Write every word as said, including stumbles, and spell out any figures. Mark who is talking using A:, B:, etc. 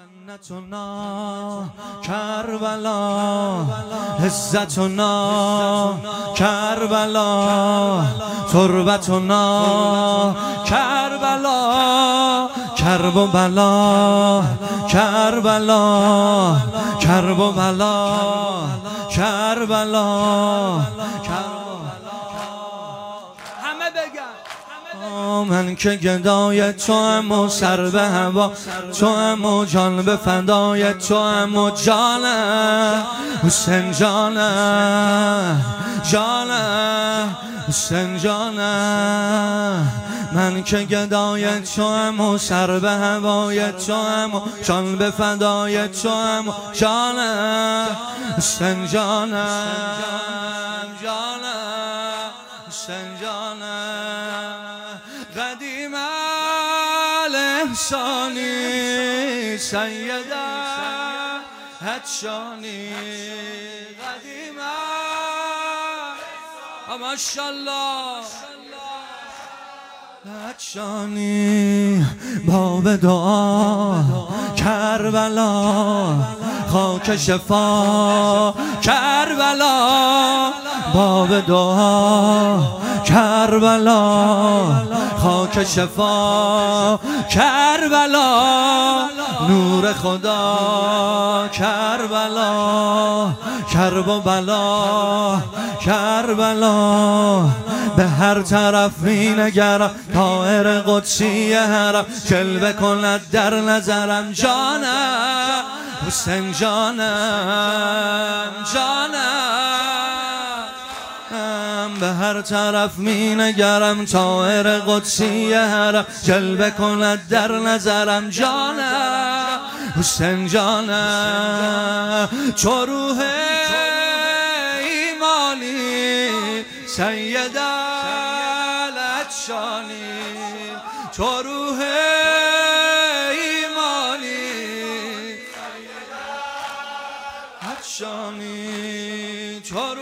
A: جنتنا کربلا، عزتنا کربلا، تربتنا کربلا، کرب و بلا کربلا، کرب و بلا کربلا. همه بگن من که گدای تو ام و سر به هوا تو ام و جان به فدای تو ام و جانم حسین جانم جانم حسین جانم. من که گدای تو ام و سر به هوای تو ام و جان به فدای تو ام و جانم حسین جانم جانم حسین جانم. قدیم الاحسانی سیده هدشانی قدیم ماشاءالله هدشانی باب دعا کربلا، خاک شفا کربلا، باب دعا کربلا، خاک شفا کربلا، نور خدا کربلا، کرب و بلا کربلا. به هر طرف می نگرم طاهر قدسی حرم، جلوه کند در نظرم جانم حسین جانم جانم. به هر طرف می نگرم طاهر قدسی حرم، جلوه کند در نظرم جانم حسین جانم. چو روح ایمانی سید العطشانی، تو روح ایمانی سید العطشانی، تو